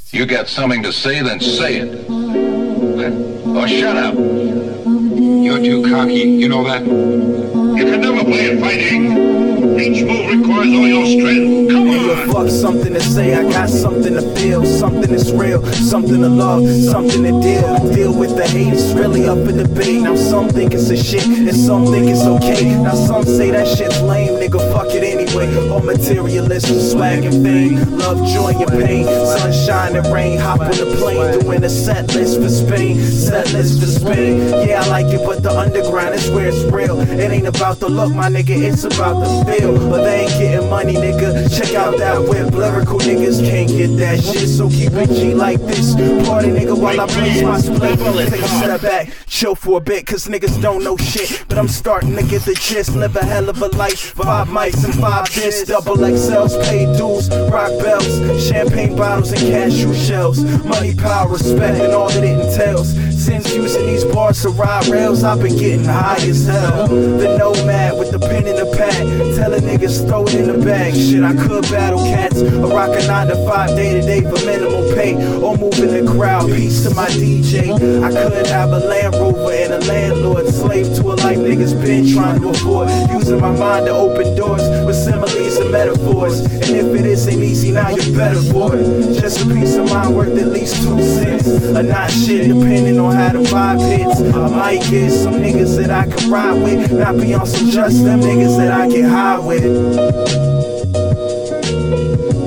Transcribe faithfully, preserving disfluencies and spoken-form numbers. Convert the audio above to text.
You got something to say, then say it. Or shut up. You're too cocky, you know that? You can never play at fighting. Each move requires all your strength. Come on! Hey, yo, fuck something to say, I got something to feel. Something that's real, something to love, something to deal. Deal with the hate, it's really up for debate. Now some think it's a shit, and some think it's okay. Now some say that shit's lame, nigga, fuck it anyway. All materialism, swag and fame. Love, joy and pain, sunshine and rain. Hop on the plane, doing a set list for Spain. Set list for Spain, yeah, I like it, but the underground is where it's real. It ain't about the look, my nigga, it's about the feel. But they ain't getting money, nigga. Check out that whip. Lyrical niggas can't get that shit, so keep it G like this. Party, nigga, while I blaze my split. Take a step back, chill for a bit, cause niggas don't know shit. But I'm starting to get the gist. Live a hell of a life. Five mics and five discs. Double X Ls, paid dues, rock bells, champagne bottles and cashew shells. Money, power, respect, and all that it entails. Since using these bars to ride rails, I've been getting high as hell. The nomad with the pen in the pad, telling niggas throw it in the bag. Shit, I could battle cats or rock a nine to five day to day for minimal pay, or move in the crowd. Peace to my D J. I could have a Land Rover and a landlord, slave to a life niggas been trying to avoid. Using my mind to open doors with similes and metaphors. And if it isn't easy, now you're better for it. Just a piece of mind worth at least two cents. A not shit, depending on how the vibe hits. I might get some niggas that I can ride with, not be on some just them niggas that I get high with.